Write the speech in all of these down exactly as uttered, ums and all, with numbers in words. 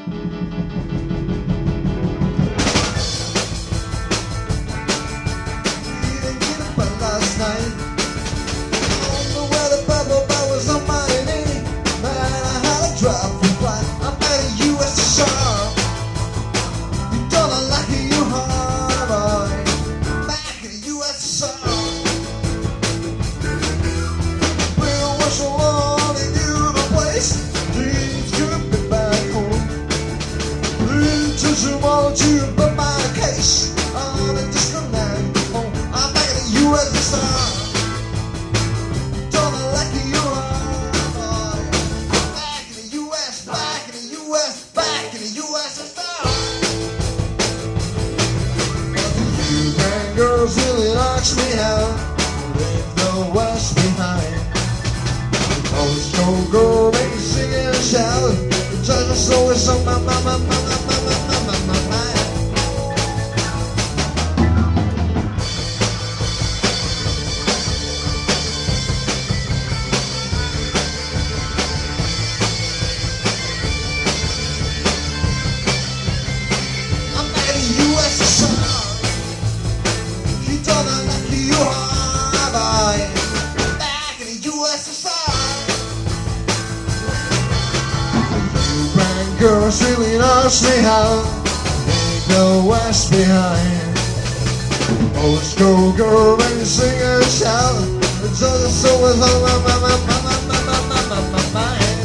Didn't get up last night. I don't know where the bubble bar was on my knee. Man, I had a drop from flight. I'm at a U S S R. You don't look like you hard, boy. Back in the U S S R. Well, what's so long in you the place? Dreams could be back home. Dreams to tomorrow to but my case. On a disconnect. Oh, I'm back in the U S S R. Don't look like you hard, boy. Back in the U S, back in the U S, back in the U S S R. You and girls really knocks me out. Leave the West behind. Always go, go, make you sing and shout. The touch is always on my, my, my, my, my, my, my, my, my mind. I'm back in the U S S R. You don't look like you are, boy. Back in the U S S R. You bang girls really knocks me out. Leave the West behind. Always go, go, and sing and shout. It's all the soul is on my, my, my, my, my, my, my, my, my mind.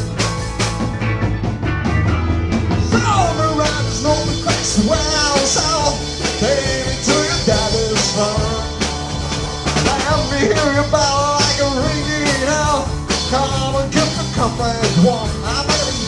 So the riders know the cracks well, so take me to your daddy's farm. Let me hear your bell like a ringing out. Come and keep the company warm. I'm